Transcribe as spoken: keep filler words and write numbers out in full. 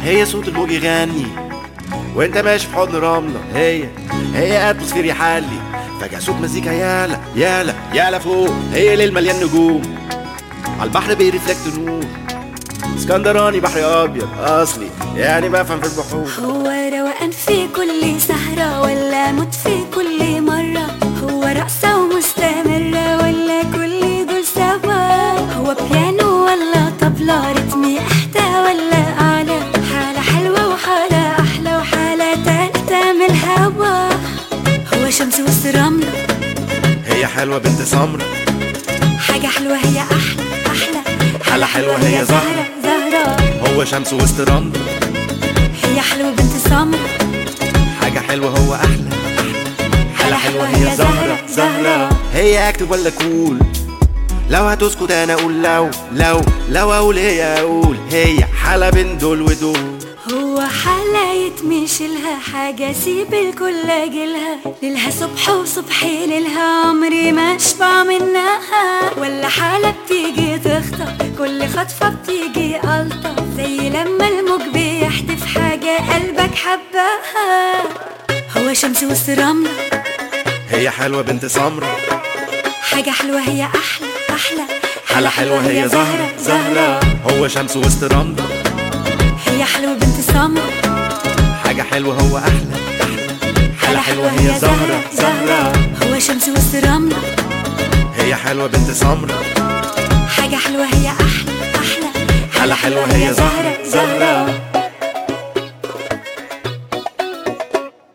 هي صوت الموج يغني وانت ماشي في حضن رملة. هي هي اتموسفير يحلي، فجأة صوت مزيكا يالا يالا يالا فوق. هي ليل مليان نجوم، عالبحر بيرفلكت نور. اسكندراني بحر ابيض اصلي، يعني بفهم في البحور. هو روقان في كل سهرة ولا موت في كل مرة؟ هو رقصة ومستمرة ولا كل دول سوا؟ هو بيانو ولا طبلة؟ رتمي احدى ولا اعلى؟ حالة حلوة وحالة احلى وحالة تالتة من الهوا. هو شمس وسط رملة، هي حلوة بنت سمرة، حاجة حلوة هي احلى احلى. حالة حلوة هي زهرة زهرة. هو شمس وسط رملة، هي حلوة بنت سمرة، حاجة حلوة هو أحلى. حالة حلوة هي زهرة زهرة. هي أكتب ولا كول؟ لو هتسكت أنا أقول لو لو لو أقول هي أقول. هي حالة بين دول ودول. هو حالة يتمشلها حاجة سيب الكل أجلها. ليلها صبح وصبحي ليلها عمري ما أشبع منها. ولا حالة بتيجي تخطف كل خطفة بتيجي ألطف، زي لما الموج بيحدف حاجة قلبك حبها. هو شمس وسط رملة، هي حلوة بنت سمرة، حاجة حلوة هي أحلى أحلى. حالة حلوة هي زهرة زهرة. هو شمس وسط رملة، هي حلوة بنت سمرة، حاجة حلوة هو أحلى أحلى. حالة حلوة هي زهرة زهرة. هو شمس وسط رملة، هي حلوة بنت سمرة، حاجة حلوة هي أحلى أحلى. حالة حلوة هي زهرة زهرة.